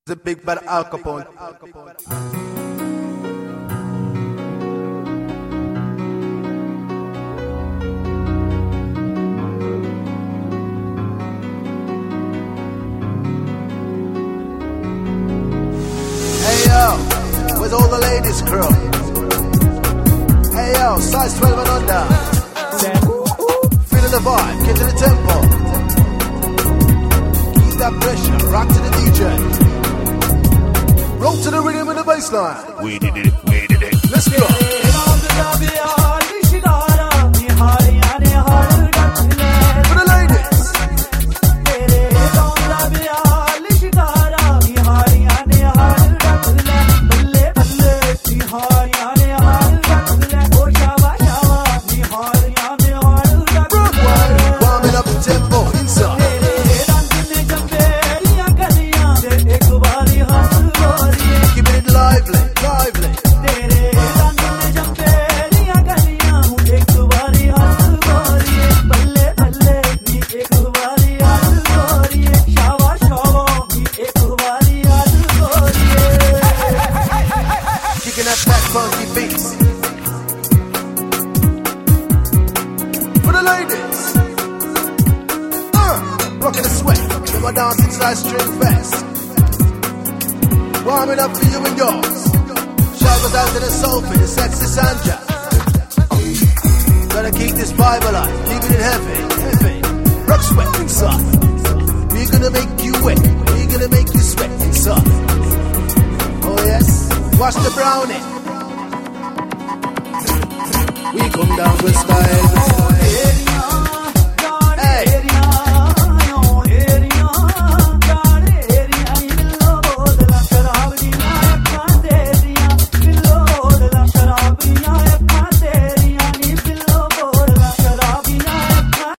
The big bad Al Capone. Hey yo, where's all the ladies crew? Hey yo, size 12 and under. Feeling the vibe, get to the tempo. Keep that pressure, rock to the DJ. Roll to the rhythm and the bassline. We did it, we did it. Let's go. For the ladies. Warming up the tempo inside. Keeping it lively, lively. Kicking that back funky beats. For the ladies. Rocking the sweat. Then my dancing side string fast. Warming up for you and yours. Shout us out to the soulful, the sexy Sandra. Gotta keep this vibe alive, keeping it heavy, heavy. Rock sweat inside. We're gonna make you wet, we're gonna make you sweat inside. Oh yes, watch the brownie. We come down with style.